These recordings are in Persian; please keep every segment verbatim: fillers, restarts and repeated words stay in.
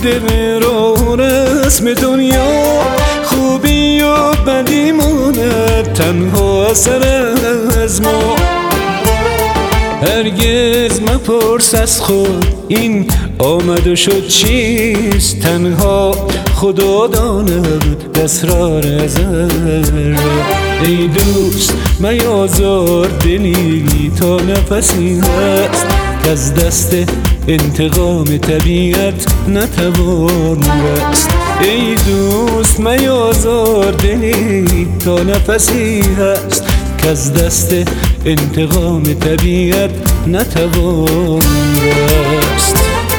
بوده رو رسم دنیا، خوبی و بدی ماند تنها اثر از ما. هرگز مپرس از خود این آمد و شد چیست، تنها خدا داند اسرار ازل. ای دوست میازار دلی تا نفسی هست، که از دست انتقام طبیعت نتوان رست. ای دوست میازار دلی تا نفسی هست، که از دست انتقام طبیعت نتوان رست.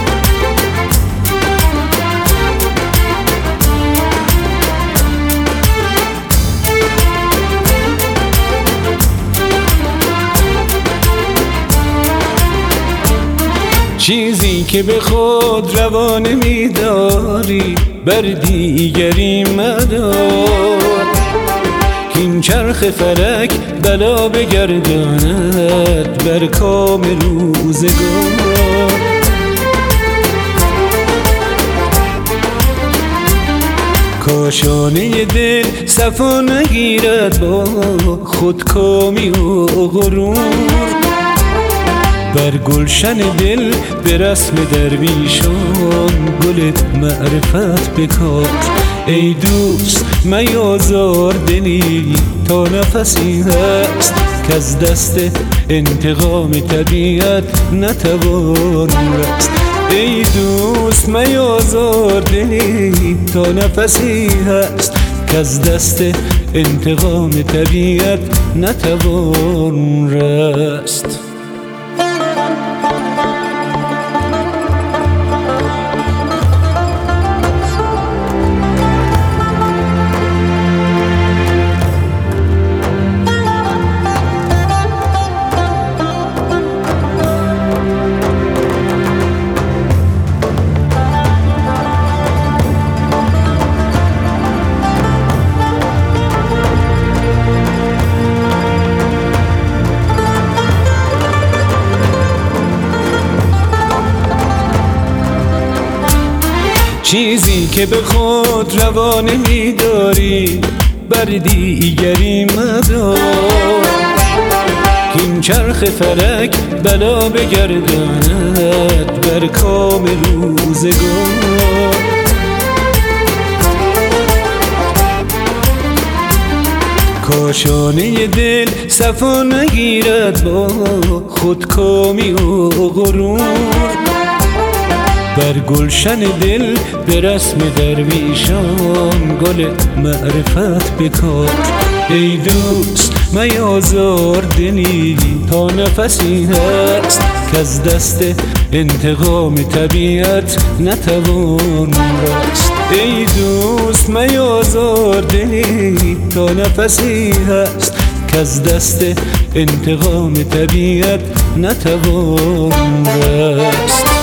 چیزی که به خود روانه می‌داری بر دیگری مدار، این چرخ فلک بلا بگرداند بر کام روزگار. کاشانه دل صفا نگیرد با خودکامی و غرور، بر گلشن دل به رسم درویشان گل معرفت بکار. ای دوست میازار دلی تا نفسی هست، که از دست انتقام طبیعت نتوان رست. ای دوست میازار دلی تا نفسی هست، که از دست انتقام طبیعت نتوان رست. چیزی که به خود روانه می‌داری بر دیگری مدار، این چرخ فلک بلا بگرداند بر کام روزگار. کاشانه دل صفا نگیرد با خودکامی و غرور، بر گلشن دل به رسم درویشان گل معرفت بکار. ای دوست میازار دلی تا نفسی هست، که از دست انتقام طبیعت نتوان رست. ای دوست میازار دلی تا نفسی هست، که از دست انتقام طبیعت نتوان رست.